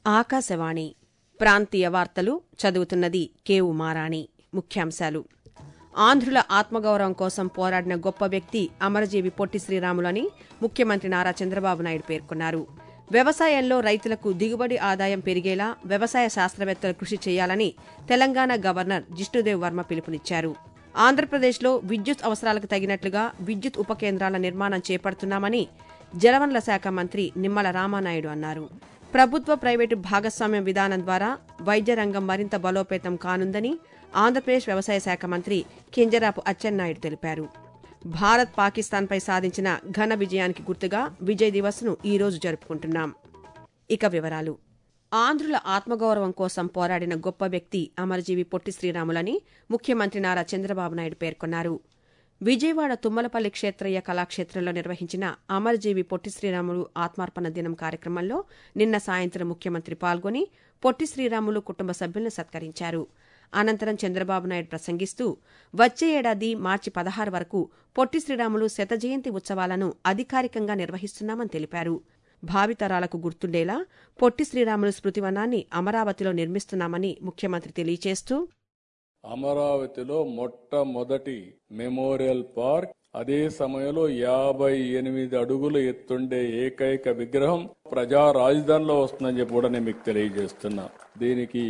ఆకాశవాణి ప్రాంతీయ వార్తలు చదువుతున్నది కేవు మారాణి. ముఖ్యాంశాలు: ఆంధ్రుల ఆత్మగౌరవం కోసం పోరాడిన గొప్ప వ్యక్తి అమరజీవి పొట్టి శ్రీరాములు అని ముఖ్యమంత్రి నారా చంద్రబాబు నాయుడు పేర్కొన్నారు. వ్యవసాయంలో రైతులకు దిగుబడి ఆదాయం పెరిగేలా వ్యవసాయ శాస్త్రవేత్తలు కృషి చేయాలని తెలంగాణ గవర్నర్ జిష్ణుదేవ్ వర్మ పిలుపునిచ్చారు. ఆంధ్రప్రదేశ్లో విద్యుత్ అవసరాలకు తగినట్లుగా విద్యుత్ ఉప కేంద్రాల నిర్మాణం చేపడుతున్నామని జలవనరుల శాఖ మంత్రి నిమ్మల రామానాయుడు అన్నారు. ప్రభుత్వ ప్రైవేటు భాగస్వామ్యం విధానం ద్వారా వైద్య రంగం మరింత బలోపేతం కానుందని ఆంధ్రప్రదేశ్ వ్యవసాయ శాఖ మంత్రి కింజరాపు అచ్చెన్నాయుడు తెలిపారు. భారత్ పాకిస్తాన్పై సాధించిన ఘన విజయానికి గుర్తుగా విజయ్ దివస్ను ఈరోజు జరుపుకుంటున్నాం. ఇక వివరాలు: ఆంధ్రుల ఆత్మగౌరవం కోసం పోరాడిన గొప్ప వ్యక్తి అమరజీవి పొట్టి శ్రీరాములని ముఖ్యమంత్రి నారా చంద్రబాబు నాయుడు పేర్కొన్నారు. విజయవాడ తుమ్మలపల్లి క్షేత్రయ్య కళాక్షేత్రంలో నిర్వహించిన అమరజీవి పొట్టి శ్రీరాములు ఆత్మార్పణ దినం కార్యక్రమంలో నిన్న సాయంత్రం ముఖ్యమంత్రి పాల్గొని పొట్టి శ్రీరాములు కుటుంబ సభ్యులను సత్కరించారు. అనంతరం చంద్రబాబు నాయుడు ప్రసంగిస్తూ వచ్చే ఏడాది మార్చి 16 వరకు పొట్టి శ్రీరాములు శత జయంతి ఉత్సవాలను అధికారికంగా నిర్వహిస్తున్నామని తెలిపారు. భావితరాలకు గుర్తుండేలా పొట్టి శ్రీరాములు స్మృతివనాన్ని అమరావతిలో నిర్మిస్తున్నామని ముఖ్యమంత్రి తెలియజేస్తూ, అమరావతిలో మొట్టమొదటి మెమోరియల్ పార్క్, అదే సమయంలో 58 అడుగులు ఎత్తుండే ఏకైక విగ్రహం ప్రజా రాజధానిలో వస్తుందని చెప్పి కూడా నేను మీకు తెలియజేస్తున్నా. దీనికి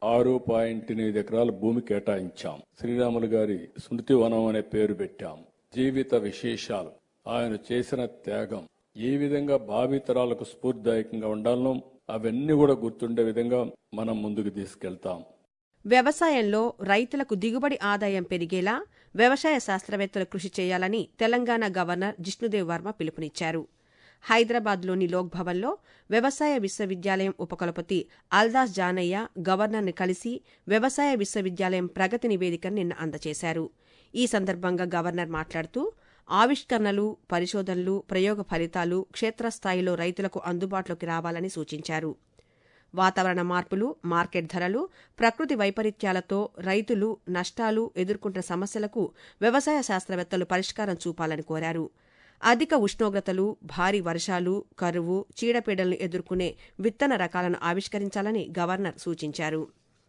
6.8 ఎకరాల భూమి కేటాయించాం. శ్రీరాములు గారి స్మృతి వనం అనే పేరు పెట్టాం. జీవిత విశేషాలు, ఆయన చేసిన త్యాగం ఏ విధంగా భావితరాలకు స్ఫూర్తిదాయకంగా ఉండాలనో అవన్నీ కూడా గుర్తుండే విధంగా మనం ముందుకు తీసుకెళ్తాం. వ్యవసాయంలో రైతులకు దిగుబడి ఆదాయం పెరిగేలా వ్యవసాయ శాస్త్రవేత్తలు కృషి చేయాలని తెలంగాణ గవర్నర్ జిష్ణుదేవ్ వర్మ పిలుపునిచ్చారు. హైదరాబాద్లోని లోక్ భవన్లో వ్యవసాయ విశ్వవిద్యాలయం ఉపకులపతి అల్దాస్ జానయ్య గవర్నర్ని కలిసి వ్యవసాయ విశ్వవిద్యాలయం ప్రగతి నివేదికను నిన్న అందజేశారు. ఈ సందర్భంగా గవర్నర్ మాట్లాడుతూ, ఆవిష్కరణలు, పరిశోధనలు, ప్రయోగ ఫలితాలు క్షేత్రస్థాయిలో రైతులకు అందుబాటులోకి రావాలని సూచించారు. వాతావరణ మార్పులు, మార్కెట్ ధరలు, ప్రకృతి వైపరీత్యాలతో రైతులు నష్టాలు ఎదుర్కొంటున్న సమస్యలకు వ్యవసాయ శాస్త్రవేత్తలు పరిష్కారం చూపాలని కోరారు. అధిక ఉష్ణోగ్రతలు, భారీ వర్షాలు, కరువు, చీడపీడలను ఎదుర్కొనే విత్తన రకాలను ఆవిష్కరించాలని గవర్నర్ సూచించారు.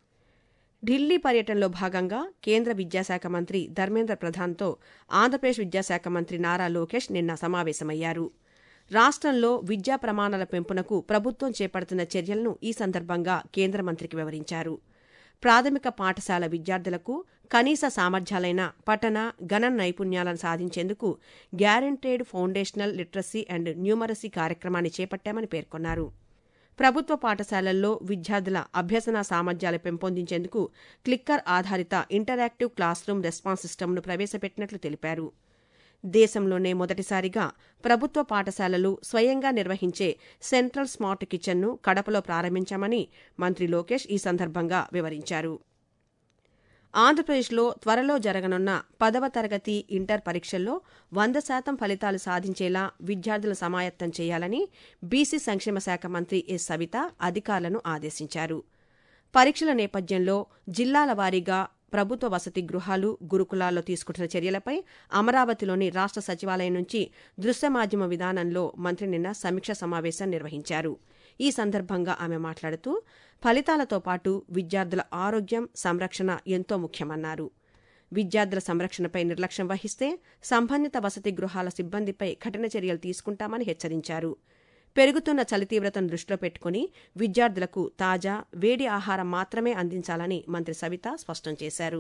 ఢిల్లీ పర్యటనలో భాగంగా కేంద్ర విద్యాశాఖ మంత్రి ధర్మేంద్ర ప్రధాన్తో ఆంధ్రప్రదేశ్ విద్యాశాఖ మంత్రి నారా లోకేష్ నిన్న సమావేశమయ్యారు. రాష్ట్రంలో విద్యా ప్రమాణాల పెంపునకు ప్రభుత్వం చేపడుతున్న చర్యలను ఈ సందర్భంగా కేంద్ర మంత్రికి వివరించారు. ప్రాథమిక పాఠశాల విద్యార్థులకు కనీస సామర్థ్యాలైన పఠన, గణన నైపుణ్యాలను సాధించేందుకు guaranteed foundational literacy and numeracy కార్యక్రమాన్ని చేపట్టామని పేర్కొన్నారు. ప్రభుత్వ పాఠశాలల్లో విద్యార్థుల అభ్యసన సామర్థ్యాలు పెంపొందించేందుకు క్లిక్కర్ ఆధారిత ఇంటరాక్టివ్ క్లాస్ రూమ్ రెస్పాన్స్ సిస్టమ్ను ప్రవేశపెట్టినట్లు తెలిపారు. దేశంలోనే మొదటిసారిగా ప్రభుత్వ పాఠశాలలు స్వయంగా నిర్వహించే సెంట్రల్ స్మార్ట్ కిచెన్ను కడపలో ప్రారంభించామని మంత్రి లోకేష్ ఈ సందర్భంగా వివరించారు. ఆంధ్రప్రదేశ్లో త్వరలో జరగనున్న 10వ తరగతి ఇంటర్ పరీక్షల్లో 100% ఫలితాలు సాధించేలా విద్యార్థులను సమాయత్తం చేయాలని బీసీ సంక్షేమ శాఖ మంత్రి ఎస్ సవిత అధికారులను ఆదేశించారు. పరీక్షల నేపథ్యంలో జిల్లాల వారీగా ప్రభుత్వ వసతి గృహాలు, గురుకులాల్లో తీసుకుంటున్న చర్యలపై అమరావతిలోని రాష్ట్ర సచివాలయం నుంచి దృశ్య మాధ్యమ విధానంలో మంత్రి నిన్న సమీక్ష సమావేశం నిర్వహించారు. ఈ సందర్భంగా ఆమె మాట్లాడుతూ, ఫలితాలతో పాటు విద్యార్థుల ఆరోగ్యం, సంరక్షణ ఎంతో ముఖ్యమన్నారు. విద్యార్థుల సంరక్షణపై నిర్లక్ష్యం వహిస్తే సంబంధిత వసతి గృహాల సిబ్బందిపై కఠిన చర్యలు తీసుకుంటామని హెచ్చరించారు. పెరుగుతున్న చలి తీవ్రతను దృష్టిలో పెట్టుకుని విద్యార్థులకు తాజా, వేడి ఆహారం మాత్రమే అందించాలని మంత్రి సవిత స్పష్టం చేశారు.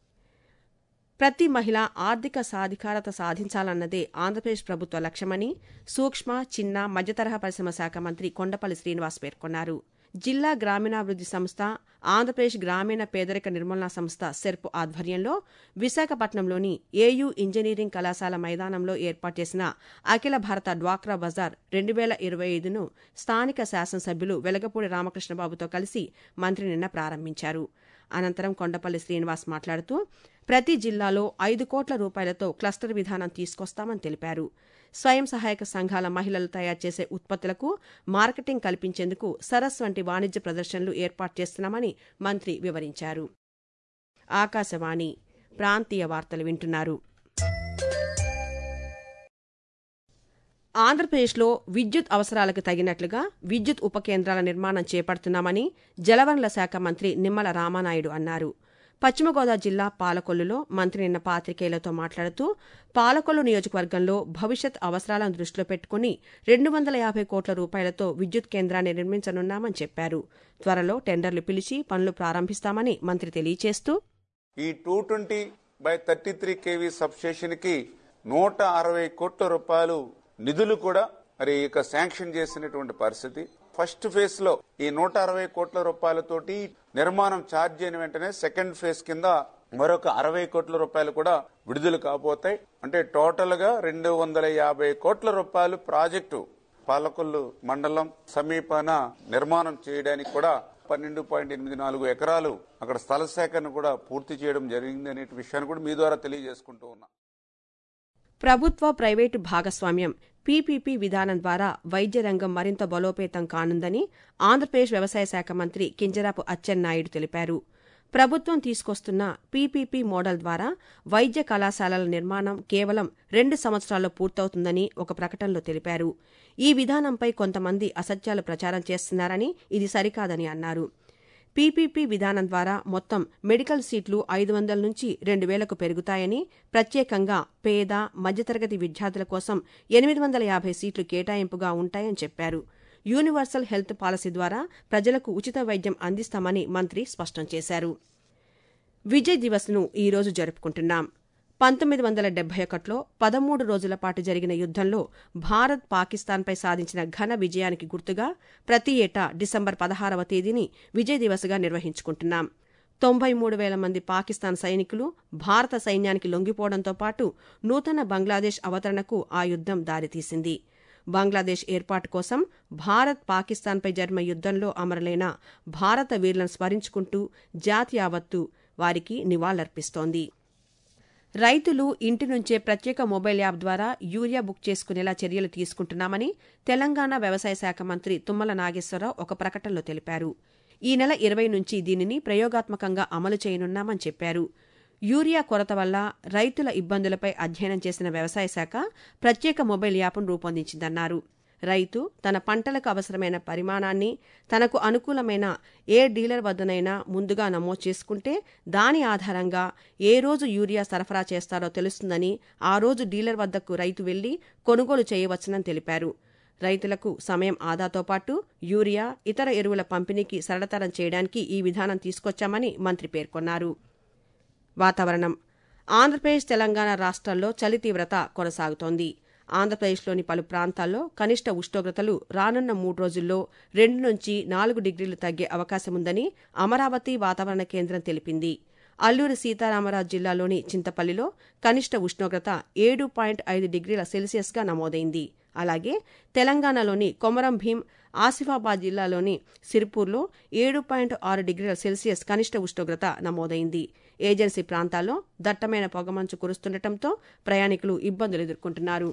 ప్రతి మహిళ ఆర్థిక సాధికారత సాధించాలన్నదే ఆంధ్రప్రదేశ్ ప్రభుత్వ లక్ష్యమని సూక్ష్మ, చిన్న, మధ్యతరహా పరిశ్రమ శాఖ మంత్రి కొండపల్లి శ్రీనివాస్ పేర్కొన్నారు. జిల్లా గ్రామీణాభివృద్ది సంస్థ, ఆంధ్రప్రదేశ్ గ్రామీణ పేదరిక నిర్మూలనా సంస్థ సెర్ప్ ఆధ్వర్యంలో విశాఖపట్నంలోని ఏయూ ఇంజనీరింగ్ కళాశాల మైదానంలో ఏర్పాటు చేసిన అఖిల భారత డ్వాక్రా బజార్ 2025ను స్థానిక శాసనసభ్యులు వెలగపూడి రామకృష్ణబాబుతో కలిసి మంత్రి నిన్న ప్రారంభించారు. అనంతరం కొండపల్లి శ్రీనివాస్ మాట్లాడుతూ, ప్రతి జిల్లాలో 5 కోట్ల రూపాయలతో క్లస్టర్ విధానం తీసుకొస్తామని తెలిపారు. స్వయం సహాయక సంఘాల మహిళలు తయారు చేసే ఉత్పత్తులకు మార్కెటింగ్ కల్పించేందుకు సరస్ వంటి వాణిజ్య ప్రదర్శనలు ఏర్పాటు చేస్తున్నామని మంత్రి వివరించారు. ఆకాశవాణి ప్రాంతీయ వార్తలు వింటున్నారు. ఆంధ్రప్రదేశ్లో విద్యుత్ అవసరాలకు తగినట్లుగా విద్యుత్ ఉప కేంద్రాల నిర్మాణం చేపడుతున్నామని జలవనరుల శాఖ మంత్రి నిమ్మల రామానాయుడు అన్నారు. పశ్చిమ గోదావరి జిల్లా పాలకొల్లులో మంత్రి నిన్న పాత్రికేయులతో మాట్లాడుతూ పాలకొల్లు నియోజకవర్గంలో భవిష్యత్ అవసరాలను దృష్టిలో పెట్టుకుని 250 కోట్ల రూపాయలతో విద్యుత్ కేంద్రాన్ని నిర్మించనున్నామని చెప్పారు. త్వరలో టెండర్లు పిలిచి పనులు ప్రారంభిస్తామని మంత్రి తెలియజేస్తూ ఈ 220/33 kV సబ్స్టేషన్ కి 160 కోట్ల రూపాయలు నిధులు కూడా ఇక శాంక్షన్ చేసినటువంటి పరిస్థితి. ఫస్ట్ ఫేజ్ లో ఈ 160 కోట్ల రూపాయలతోటి నిర్మాణం ఛార్జ్ అయిన వెంటనే సెకండ్ ఫేజ్ కింద మరొక 60 కోట్ల రూపాయలు కూడా విడుదల కాబోతాయి. అంటే టోటల్ గా 250 కోట్ల రూపాయలు ప్రాజెక్టు పాలకొల్లు మండలం సమీపాన నిర్మాణం చేయడానికి కూడా 12.84 ఎకరాలు అక్కడ స్థల సేకరణ కూడా పూర్తి చేయడం జరిగింది అనే విషయాన్ని కూడా మీ ద్వారా తెలియజేసుకుంటూ ఉన్నా. ప్రభుత్వ ప్రైవేటు భాగస్వామ్యం పీపీపీ విధానం ద్వారా వైద్య రంగం మరింత బలోపేతం కానుందని ఆంధ్రప్రదేశ్ వ్యవసాయ శాఖ మంత్రి కింజరాపు అచ్చెన్నాయుడు తెలిపారు. ప్రభుత్వం తీసుకొస్తున్న పీపీపీ మోడల్ ద్వారా వైద్య కళాశాలల నిర్మాణం కేవలం 2 సంవత్సరాల్లో పూర్తవుతుందని ఒక ప్రకటనలో తెలిపారు. ఈ విధానంపై కొంతమంది అసత్యాలు ప్రచారం చేస్తున్నారని, ఇది సరికాదని అన్నారు. పీపీపీ విధానం ద్వారా మొత్తం మెడికల్ సీట్లు 500 నుంచి 2000కు పెరుగుతాయని, ప్రత్యేకంగా పేద మధ్యతరగతి విద్యార్థుల కోసం 850 సీట్లు కేటాయింపుగా ఉంటాయని చెప్పారు. యూనివర్సల్ హెల్త్ పాలసీ ద్వారా ప్రజలకు ఉచిత వైద్యం అందిస్తామని మంత్రి స్పష్టం చేశారు. విజయ్ దివస్ను ఈ రోజు జరుపుకుంటున్నాం. 1971లో 13 రోజుల పాటు జరిగిన యుద్దంలో భారత్ పాకిస్తాన్పై సాధించిన ఘన విజయానికి గుర్తుగా ప్రతి ఏటా డిసెంబర్ 16వ తేదీని విజయ్ దివస్గా నిర్వహించుకుంటున్నాం. 93,000 మంది పాకిస్తాన్ సైనికులు భారత సైన్యానికి లొంగిపోవడంతో పాటు నూతన బంగ్లాదేశ్ అవతరణకు ఆ యుద్దం దారితీసింది. బంగ్లాదేశ్ ఏర్పాటు కోసం భారత్ పాకిస్తాన్పై జరిగిన యుద్దంలో అమరులైన భారత వీరులను స్మరించుకుంటూ జాతి యావత్తు వారికి నివాళులర్పిస్తోంది. రైతులు ఇంటి నుంచే ప్రత్యేక మొబైల్ యాప్ ద్వారా యూరియా బుక్ చేసుకునేలా చర్యలు తీసుకుంటున్నామని తెలంగాణ వ్యవసాయ శాఖ మంత్రి తుమ్మల నాగేశ్వరరావు ఒక ప్రకటనలో తెలిపారు. ఈ నెల 20 నుంచి దీనిని ప్రయోగాత్మకంగా అమలు చేయనున్నామని చెప్పారు. యూరియా కొరత వల్ల రైతుల ఇబ్బందులపై అధ్యయనం చేసిన వ్యవసాయ శాఖ ప్రత్యేక మొబైల్ యాప్ను రూపొందించిందన్నారు. రైతు తన పంటలకు అవసరమైన పరిమాణాన్ని తనకు అనుకూలమైన ఏ డీలర్ వద్దనైనా ముందుగా నమోదు చేసుకుంటే దాని ఆధారంగా ఏ రోజు యూరియా సరఫరా చేస్తారో తెలుస్తుందని, ఆ రోజు డీలర్ వద్దకు రైతు వెళ్లి కొనుగోలు చేయవచ్చునని తెలిపారు. రైతులకు సమయం ఆదాతో పాటు యూరియా, ఇతర ఎరువుల పంపిణీకి సరళతరం చేయడానికి ఈ విధానం తీసుకొచ్చామని మంత్రి పేర్కొన్నారు. వాతావరణం. ఆంధ్రప్రదేశ్, తెలంగాణ రాష్ట్రాల్లో చలి తీవ్రత కొనసాగుతోంది. ఆంధ్రప్రదేశ్లోని పలు ప్రాంతాల్లో కనిష్ట ఉష్ణోగ్రతలు రానున్న 3 రోజుల్లో 2 నుంచి 4 డిగ్రీలు తగ్గే అవకాశముందని అమరావతి వాతావరణ కేంద్రం తెలిపింది. అల్లూరి సీతారామరాజు జిల్లాలోని చింతపల్లిలో కనిష్ట ఉష్ణోగ్రత 7.5 డిగ్రీల సెల్సియస్గా నమోదైంది. అలాగే తెలంగాణలోని కొమరం భీం, ఆసిఫాబాద్ జిల్లాలోని సిర్పూర్లో 7.6 డిగ్రీల సెల్సియస్ కనిష్ట ఉష్ణోగ్రత నమోదైంది. ఏజెన్సీ ప్రాంతాల్లో దట్టమైన పొగమంచు కురుస్తుండటంతో ప్రయాణికులు ఇబ్బందులు ఎదుర్కొంటున్నారు.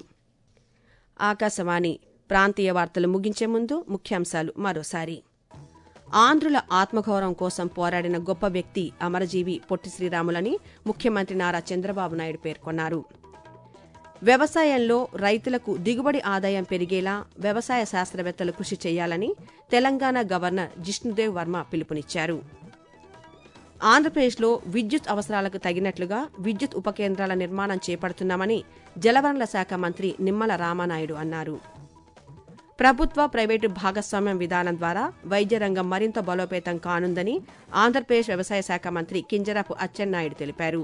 ఆకాశవాణి ప్రాంతీయ వార్తలు ముగించే ముందు ముఖ్యాంశాలు మరోసారి. ఆంధ్రుల ఆత్మగౌరవం కోసం పోరాడిన గొప్ప వ్యక్తి అమరజీవి పొట్టి శ్రీరాములని ముఖ్యమంత్రి నారా చంద్రబాబు నాయుడు పేర్కొన్నారు. వ్యవసాయంలో రైతులకు దిగుబడి ఆదాయం పెరిగేలా వ్యవసాయ శాస్త్రవేత్తలు కృషి చేయాలని తెలంగాణ గవర్నర్ జిష్ణుదేవ్ వర్మ పిలుపునిచ్చారు. ఆంధ్రప్రదేశ్లో విద్యుత్ అవసరాలకు తగినట్లుగా విద్యుత్ ఉప కేంద్రాల నిర్మాణం చేపడుతున్నామని జలవనరుల శాఖ మంత్రి నిమ్మల రామానాయుడు అన్నారు. ప్రభుత్వ ప్రైవేటు భాగస్వామ్యం విధానం ద్వారా వైద్య రంగం మరింత బలోపేతం కానుందని ఆంధ్రప్రదేశ్ వ్యవసాయ శాఖ మంత్రి కింజరాపు అచ్చెన్నాయుడు తెలిపారు.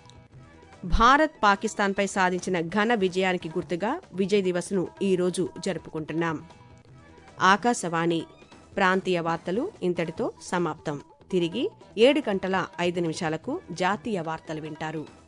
భారత్ పాకిస్తాన్పై సాధించిన ఘన విజయానికి గుర్తుగా విజయ్ దివస్ను ఈ రోజు జరుపుకుంటున్నాం. ఆకాశవాణి ప్రాంతీయ వార్తలు ఇంతటితో సమాప్తం. తిరిగి 7:05 జాతీయ వార్తలు వింటారు.